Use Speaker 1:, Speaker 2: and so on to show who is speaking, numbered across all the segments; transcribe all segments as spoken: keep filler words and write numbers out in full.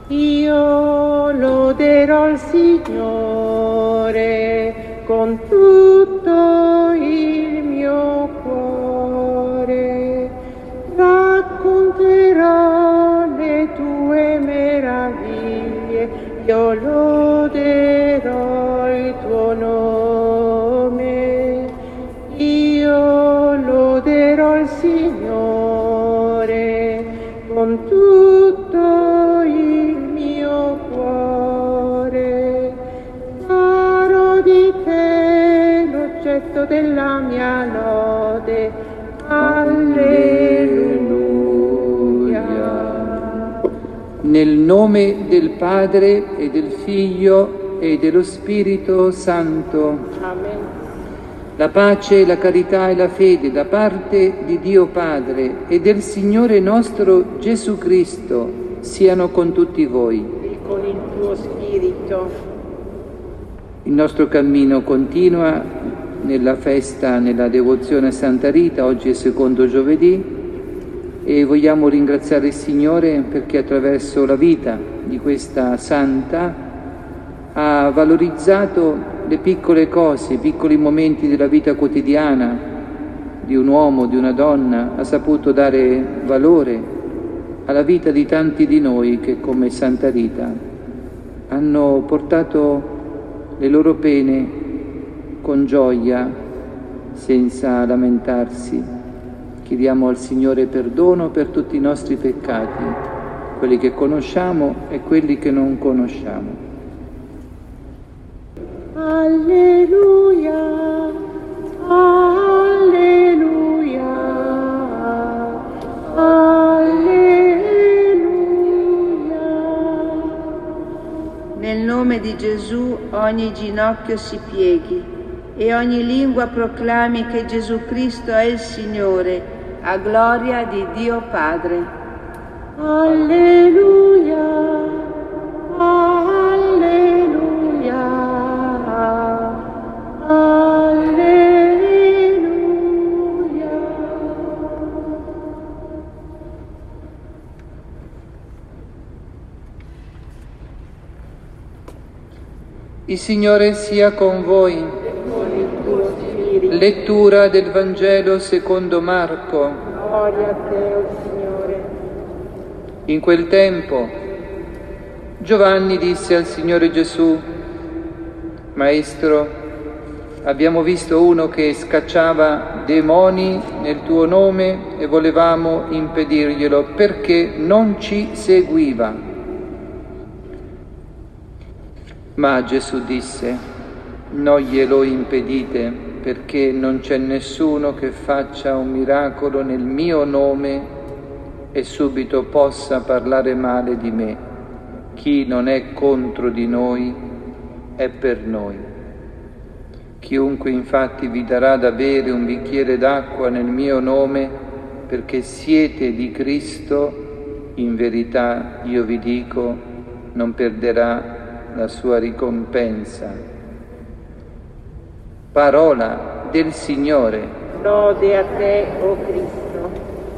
Speaker 1: Io loderò il Signore con tutto il mio cuore, racconterò le tue meraviglie, io loderò il tuo nome. Io loderò il Signore con tutto il mio cuore, farò di te l'oggetto della mia lode. Alleluia.
Speaker 2: Nel nome del Padre e del Figlio e dello Spirito Santo.
Speaker 1: Amen.
Speaker 2: La pace, la carità e la fede da parte di Dio Padre e del Signore nostro Gesù Cristo siano con tutti voi.
Speaker 1: E con il tuo spirito.
Speaker 2: Il nostro cammino continua nella festa, nella devozione a Santa Rita. Oggi è secondo giovedì e vogliamo ringraziare il Signore perché attraverso la vita di questa santa ha valorizzato le piccole cose, i piccoli momenti della vita quotidiana di un uomo, di una donna, ha saputo dare valore alla vita di tanti di noi che come Santa Rita hanno portato le loro pene con gioia, senza lamentarsi. Chiediamo al Signore perdono per tutti i nostri peccati, quelli che conosciamo e quelli che non conosciamo.
Speaker 1: Alleluia, alleluia, alleluia.
Speaker 3: Nel nome di Gesù ogni ginocchio si pieghi e ogni lingua proclami che Gesù Cristo è il Signore, a gloria di Dio Padre.
Speaker 1: Alleluia, alleluia. Alleluia.
Speaker 2: Il Signore sia con voi.
Speaker 1: E con il tuo spirito.
Speaker 2: Lettura del Vangelo secondo Marco.
Speaker 1: Gloria a te, o Signore.
Speaker 2: In quel tempo Giovanni disse al Signore Gesù: Maestro, abbiamo visto uno che scacciava demoni nel tuo nome e volevamo impedirglielo perché non ci seguiva. Ma Gesù disse: non glielo impedite, perché non c'è nessuno che faccia un miracolo nel mio nome e subito possa parlare male di me. Chi non è contro di noi è per noi. Chiunque infatti vi darà da bere un bicchiere d'acqua nel mio nome, perché siete di Cristo, in verità io vi dico, non perderà la sua ricompensa. Parola del Signore.
Speaker 1: Lode a te, o Cristo.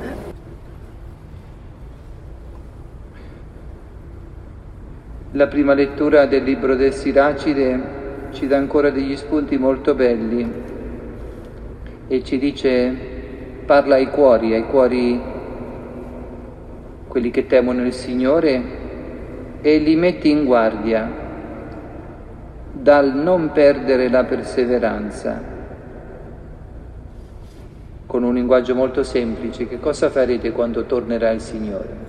Speaker 2: La prima lettura del libro del Siracide ci dà ancora degli spunti molto belli e ci dice, parla ai cuori, ai cuori quelli che temono il Signore, e li mette in guardia dal non perdere la perseveranza. Con un linguaggio molto semplice: che cosa farete quando tornerà il Signore?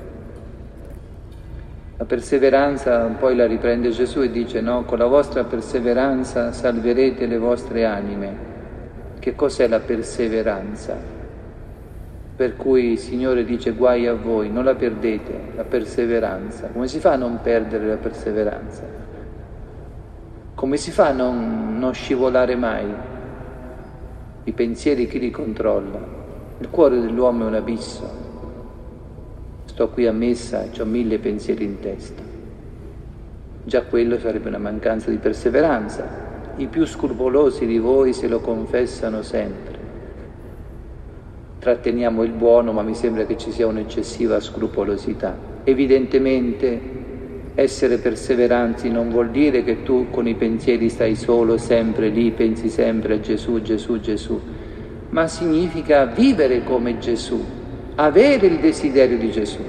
Speaker 2: La perseveranza poi la riprende Gesù e dice: no, con la vostra perseveranza salverete le vostre anime. Che cos'è la perseveranza? Per cui il Signore dice: guai a voi, non la perdete, la perseveranza. Come si fa a non perdere la perseveranza? Come si fa a non, non scivolare mai? I pensieri chi li controlla? Il cuore dell'uomo è un abisso. Sto qui a messa e ho mille pensieri in testa. Già quello sarebbe una mancanza di perseveranza. I più scrupolosi di voi se lo confessano sempre. Tratteniamo il buono, ma mi sembra che ci sia un'eccessiva scrupolosità. Evidentemente Essere perseveranti non vuol dire che tu con i pensieri stai solo, sempre lì, pensi sempre a Gesù, Gesù, Gesù, ma significa vivere come Gesù, avere il desiderio di Gesù,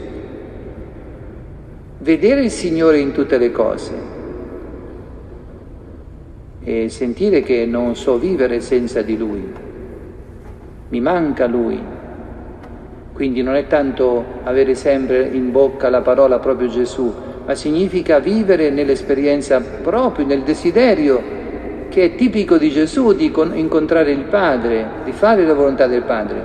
Speaker 2: vedere il Signore in tutte le cose e sentire che non so vivere senza di Lui, mi manca Lui. Quindi non è tanto avere sempre in bocca la parola proprio Gesù, ma significa vivere nell'esperienza proprio, nel desiderio che è tipico di Gesù, di incontrare il Padre, di fare la volontà del Padre.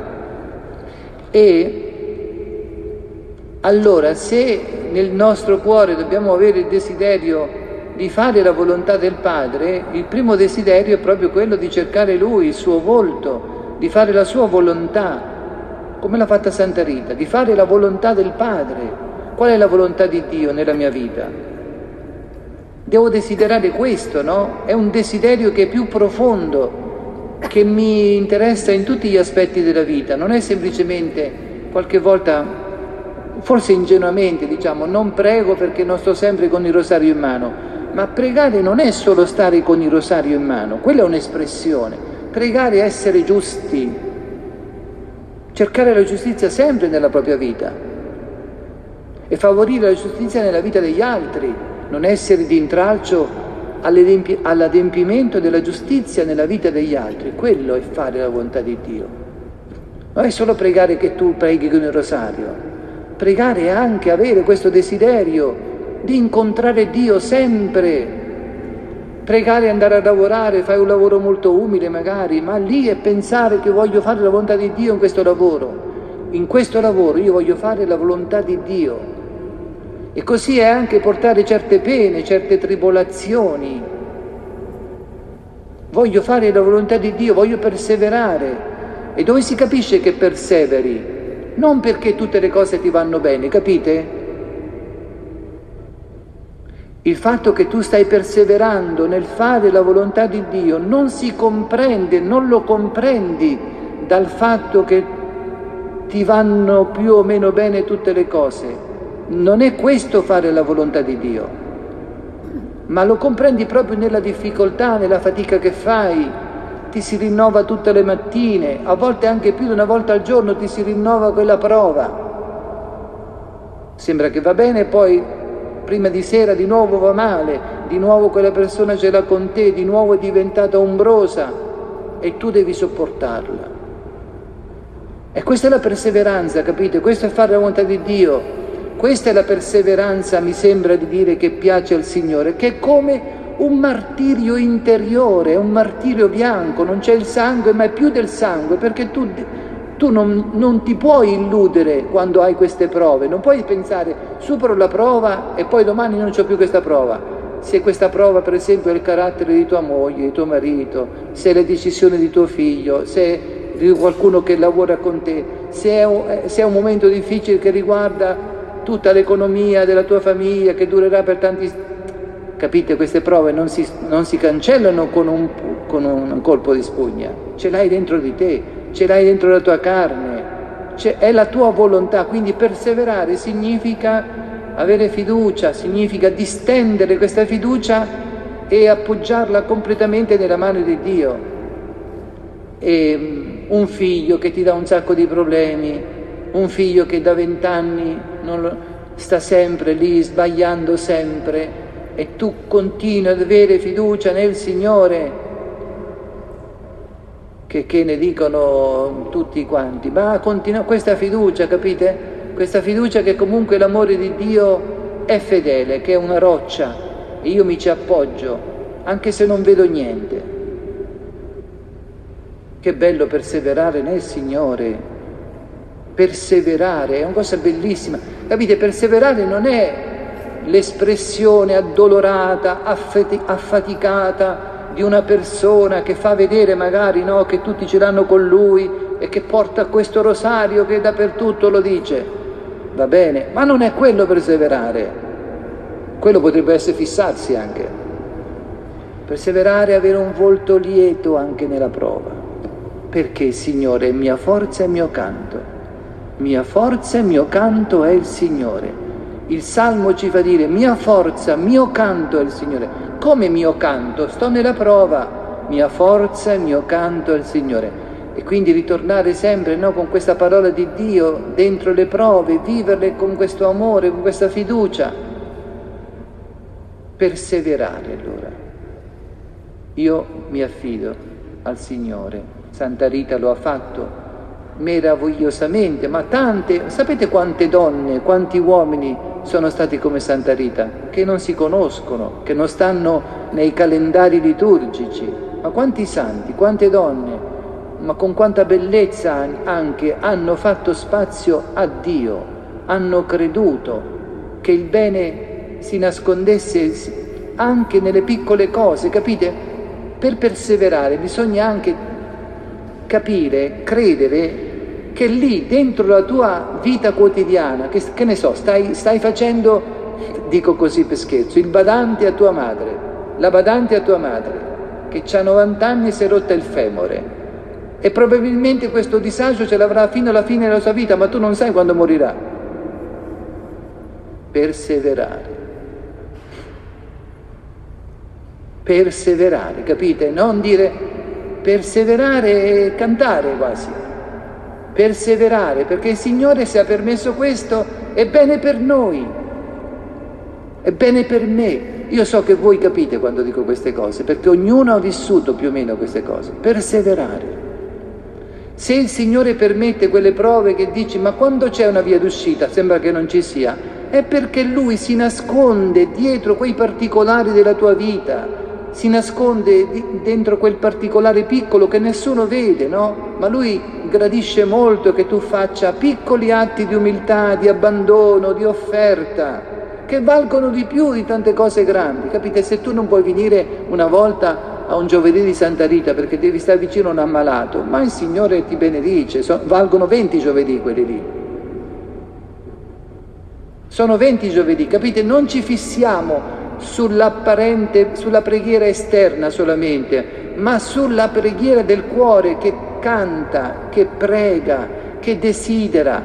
Speaker 2: E allora, se nel nostro cuore dobbiamo avere il desiderio di fare la volontà del Padre, il primo desiderio è proprio quello di cercare Lui, il suo volto, di fare la sua volontà, come l'ha fatta Santa Rita, di fare la volontà del Padre. Qual è la volontà di Dio nella mia vita? Devo desiderare questo, no? È un desiderio che è più profondo, che mi interessa in tutti gli aspetti della vita. Non è semplicemente, qualche volta, forse ingenuamente, diciamo, non prego perché non sto sempre con il rosario in mano. Ma pregare non è solo stare con il rosario in mano, quella è un'espressione. Pregare è essere giusti, cercare la giustizia sempre nella propria vita e favorire la giustizia nella vita degli altri, non essere di intralcio all'adempimento della giustizia nella vita degli altri. Quello è fare la volontà di Dio. Non è solo pregare che tu preghi con il rosario, pregare è anche avere questo desiderio di incontrare Dio sempre. Pregare è andare a lavorare, fai un lavoro molto umile magari, ma lì è pensare che voglio fare la volontà di Dio in questo lavoro. In questo lavoro io voglio fare la volontà di Dio. E così è anche portare certe pene, certe tribolazioni. Voglio fare la volontà di Dio, voglio perseverare. E dove si capisce che perseveri? Non perché tutte le cose ti vanno bene, capite? Il fatto che tu stai perseverando nel fare la volontà di Dio non si comprende, non lo comprendi dal fatto che ti vanno più o meno bene tutte le cose. Non è questo fare la volontà di Dio, ma lo comprendi proprio nella difficoltà, nella fatica che fai. Ti si rinnova tutte le mattine, a volte anche più di una volta al giorno ti si rinnova quella prova. Sembra che va bene, poi prima di sera di nuovo va male, di nuovo quella persona ce l'ha con te, di nuovo è diventata ombrosa e tu devi sopportarla. E questa è la perseveranza, capite? Questo è fare la volontà di Dio. Questa è la perseveranza, mi sembra di dire, che piace al Signore, che è come un martirio interiore, un martirio bianco, non c'è il sangue, ma è più del sangue, perché tu, tu non, non ti puoi illudere quando hai queste prove, non puoi pensare supero la prova e poi domani non c'ho più questa prova. Se questa prova, per esempio, è il carattere di tua moglie, di tuo marito, se è le decisioni di tuo figlio, se è di qualcuno che lavora con te, se è un, se è un momento difficile che riguarda tutta l'economia della tua famiglia, che durerà per tanti... Capite, queste prove non si, non si cancellano con un, con un colpo di spugna, ce l'hai dentro di te, ce l'hai dentro la tua carne, è la tua volontà, quindi perseverare significa avere fiducia, significa distendere questa fiducia e appoggiarla completamente nella mano di Dio. E un figlio che ti dà un sacco di problemi, un figlio che da vent'anni non lo, sta sempre lì sbagliando sempre e tu continui ad avere fiducia nel Signore, che, che ne dicono tutti quanti, ma continua questa fiducia, capite? Questa fiducia che comunque l'amore di Dio è fedele, che è una roccia e io mi ci appoggio anche se non vedo niente. Che bello perseverare nel Signore. Perseverare è una cosa bellissima, capite? Perseverare non è l'espressione addolorata, affaticata di una persona che fa vedere magari, no, che tutti ce l'hanno con lui e che porta questo rosario che dappertutto lo dice. Va bene, ma non è quello perseverare. Quello potrebbe essere fissarsi anche. Perseverare è avere un volto lieto anche nella prova, perché il Signore è mia forza e mio canto. Mia forza e mio canto è il Signore. Il Salmo ci fa dire: mia forza, mio canto è il Signore. Come mio canto? Sto nella prova, mia forza e mio canto è il Signore. E quindi ritornare sempre, no, con questa parola di Dio dentro le prove, viverle con questo amore, con questa fiducia. Perseverare allora. Io mi affido al Signore. Santa Rita lo ha fatto meravigliosamente, ma tante, sapete quante donne, quanti uomini sono stati come Santa Rita, che non si conoscono, che non stanno nei calendari liturgici, ma quanti santi, quante donne, ma con quanta bellezza anche hanno fatto spazio a Dio, hanno creduto che il bene si nascondesse anche nelle piccole cose, capite? Per perseverare bisogna anche capire, credere che lì dentro la tua vita quotidiana, che, che ne so, stai, stai facendo, dico così per scherzo, il badante a tua madre, la badante a tua madre, che ha novanta anni e si è rotta il femore, e probabilmente questo disagio ce l'avrà fino alla fine della sua vita, ma tu non sai quando morirà. Perseverare. Perseverare, capite? Non dire perseverare e cantare quasi. Perseverare, perché il Signore, se ha permesso questo, è bene per noi, è bene per me. Io so che voi capite quando dico queste cose, perché ognuno ha vissuto più o meno queste cose. Perseverare. Se il Signore permette quelle prove che dici, ma quando c'è una via d'uscita sembra che non ci sia, è perché Lui si nasconde dietro quei particolari della tua vita, si nasconde dentro quel particolare piccolo che nessuno vede, no? Ma Lui gradisce molto che tu faccia piccoli atti di umiltà, di abbandono, di offerta, che valgono di più di tante cose grandi, capite? Se tu non puoi venire una volta a un giovedì di Santa Rita perché devi stare vicino a un ammalato, ma il Signore ti benedice, so, valgono venti giovedì quelli lì. Sono venti giovedì, capite? Non ci fissiamo sull'apparente, sulla preghiera esterna solamente, ma sulla preghiera del cuore che canta, che prega, che desidera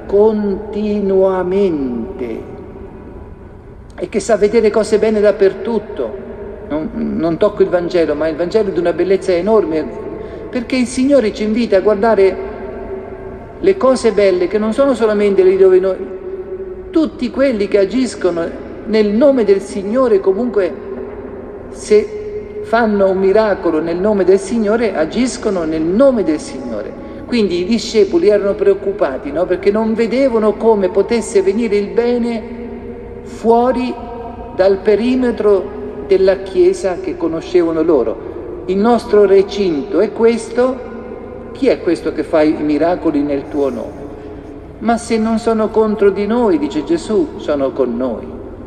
Speaker 2: continuamente e che sa vedere cose bene dappertutto. Non, non tocco il Vangelo, ma il Vangelo è di una bellezza enorme, perché il Signore ci invita a guardare le cose belle che non sono solamente lì dove noi, tutti quelli che agiscono nel nome del Signore, comunque se fanno un miracolo nel nome del Signore, agiscono nel nome del Signore. Quindi i discepoli erano preoccupati, no? Perché non vedevano come potesse venire il bene fuori dal perimetro della Chiesa che conoscevano loro. Il nostro recinto è questo. Chi è questo che fa i miracoli nel tuo nome? Ma se non sono contro di noi, dice Gesù, sono con noi.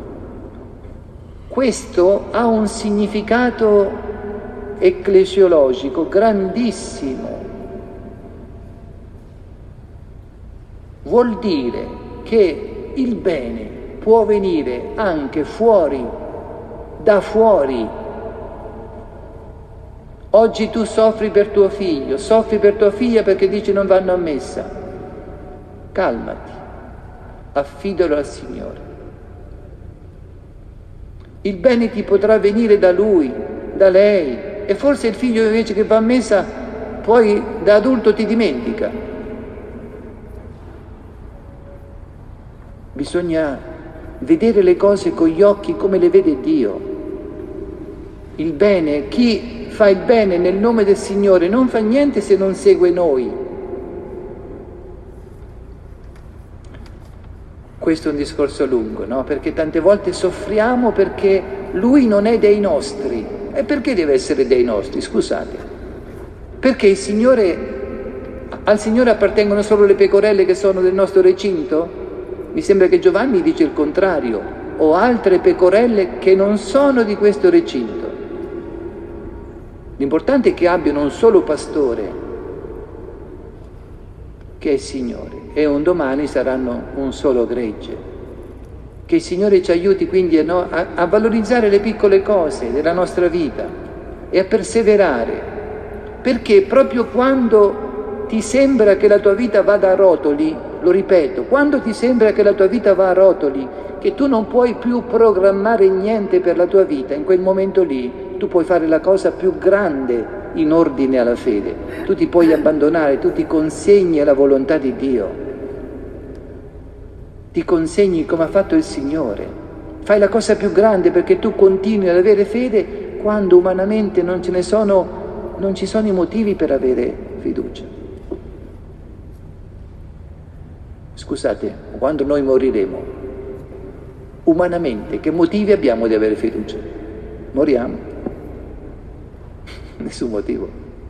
Speaker 2: Questo ha un significato ecclesiologico grandissimo. Vuol dire che il bene può venire anche fuori, da fuori. Oggi tu soffri per tuo figlio, soffri per tua figlia perché dici non vanno a messa. Calmati, affidalo al Signore. Il bene ti potrà venire da lui, da lei, e forse il figlio invece che va a messa poi da adulto ti dimentica. Bisogna vedere le cose con gli occhi come le vede Dio. Il bene, chi fa il bene nel nome del Signore non fa niente se non segue noi. Questo è un discorso lungo, no? Perché tante volte soffriamo perché Lui non è dei nostri. E perché deve essere dei nostri? Scusate. Perché il Signore, al Signore appartengono solo le pecorelle che sono del nostro recinto? Mi sembra che Giovanni dice il contrario. Ho altre pecorelle che non sono di questo recinto. L'importante è che abbiano un solo pastore, che è il Signore, e un domani saranno un solo gregge. Che il Signore ci aiuti quindi a, no, a, a valorizzare le piccole cose della nostra vita e a perseverare, perché proprio quando ti sembra che la tua vita vada a rotoli, lo ripeto, quando ti sembra che la tua vita va a rotoli, che tu non puoi più programmare niente per la tua vita, in quel momento lì tu puoi fare la cosa più grande in ordine alla fede. Tu ti puoi abbandonare, tu ti consegni alla volontà di Dio, ti consegni come ha fatto il Signore. Fai la cosa più grande perché tu continui ad avere fede quando umanamente non ce ne sono, non ci sono i motivi per avere fiducia. Scusate, quando noi moriremo, umanamente, che motivi abbiamo di avere fiducia? Moriamo. Nessun motivo.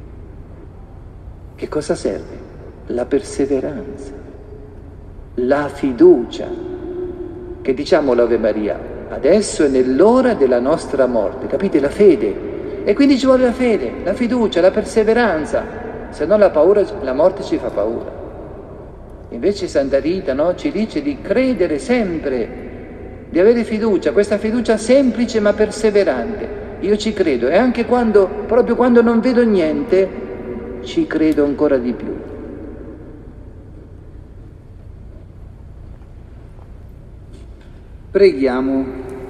Speaker 2: Che cosa serve? La perseveranza, la fiducia, che diciamo l'Ave Maria, adesso è nell'ora della nostra morte, capite? La fede. E quindi ci vuole la fede, la fiducia, la perseveranza, se no la paura, la morte ci fa paura. Invece Santa Rita, no, ci dice di credere sempre, di avere fiducia, questa fiducia semplice ma perseverante. Io ci credo e anche quando, proprio quando non vedo niente, ci credo ancora di più.
Speaker 4: Preghiamo.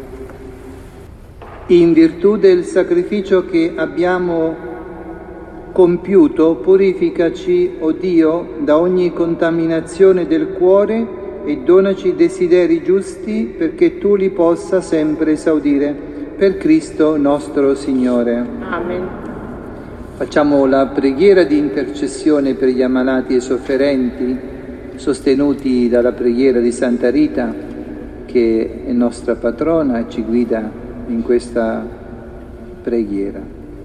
Speaker 4: In virtù del sacrificio che abbiamo compiuto, purificaci, o Dio, da ogni contaminazione del cuore e donaci desideri giusti perché tu li possa sempre esaudire. Per Cristo nostro Signore.
Speaker 1: Amen.
Speaker 4: Facciamo la preghiera di intercessione per gli ammalati e sofferenti, sostenuti dalla preghiera di Santa Rita, che è nostra patrona e ci guida in questa preghiera.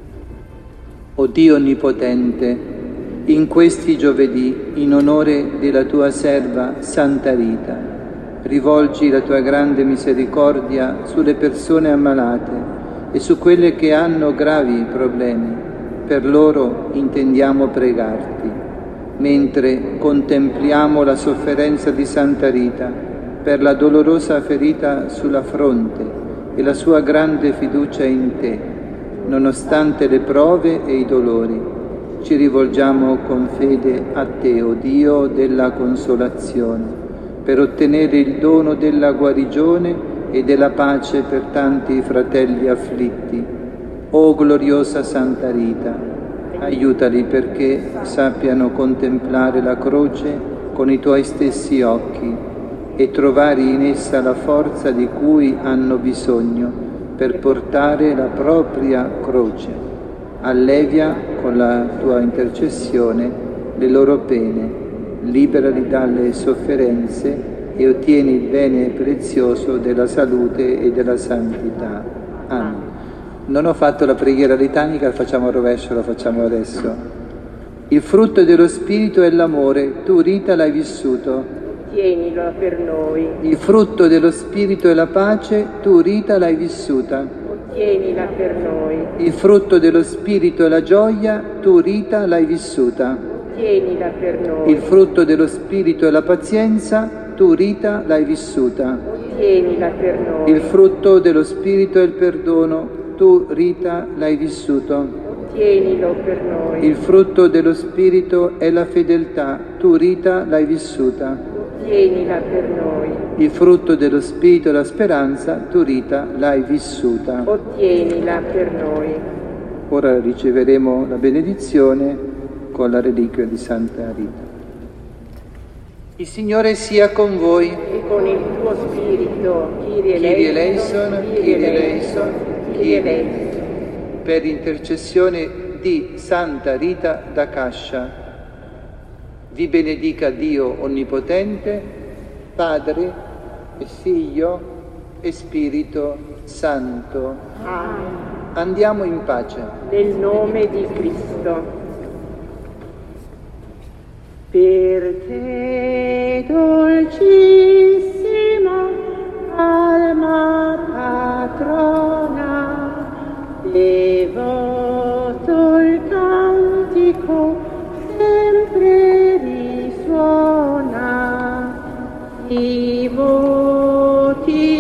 Speaker 4: O Dio Onnipotente, in questi giovedì, in onore della tua serva Santa Rita, rivolgi la tua grande misericordia sulle persone ammalate e su quelle che hanno gravi problemi. Per loro intendiamo pregarti, mentre contempliamo la sofferenza di Santa Rita per la dolorosa ferita sulla fronte e la sua grande fiducia in te, nonostante le prove e i dolori. Ci rivolgiamo con fede a te, o Dio della consolazione, per ottenere il dono della guarigione e della pace per tanti fratelli afflitti. O gloriosa Santa Rita, aiutali perché sappiano contemplare la croce con i tuoi stessi occhi e trovare in essa la forza di cui hanno bisogno per portare la propria croce. Allevia con la tua intercessione le loro pene, liberali dalle sofferenze e ottieni il bene prezioso della salute e della santità. Amen. Non ho fatto la preghiera litanica, la facciamo a rovescio, la facciamo adesso. Il frutto dello Spirito è l'amore, tu Rita l'hai vissuto.
Speaker 1: Tienilo per noi.
Speaker 4: Il frutto dello Spirito è la pace, tu Rita l'hai vissuta.
Speaker 1: Tienila per noi.
Speaker 4: Il frutto dello Spirito è la gioia, tu Rita l'hai vissuta.
Speaker 1: Tienila per noi.
Speaker 4: Il frutto dello Spirito è la pazienza, tu Rita l'hai vissuta.
Speaker 1: Tienila per noi.
Speaker 4: Il frutto dello Spirito è il perdono, tu Rita l'hai vissuto.
Speaker 1: Tienilo per noi.
Speaker 4: Il frutto dello Spirito è la fedeltà, tu Rita l'hai vissuta.
Speaker 1: Tienila per noi.
Speaker 4: Il frutto dello Spirito è la speranza, tu Rita l'hai vissuta.
Speaker 1: Ottienila per noi.
Speaker 4: Ora riceveremo la benedizione con la reliquia di Santa Rita. Il Signore sia con voi.
Speaker 1: E con il tuo spirito. Kyrie
Speaker 4: Kyrie eleison, Kyrie eleison,
Speaker 1: Kyrie eleison.
Speaker 4: Per intercessione di Santa Rita da Cascia, vi benedica Dio Onnipotente, Padre e Figlio e Spirito Santo.
Speaker 1: Amen.
Speaker 4: Andiamo in pace.
Speaker 1: Nel nome di Cristo. Per te, dolcissima alma patrona, devoto il cantico sempre risuona, i voti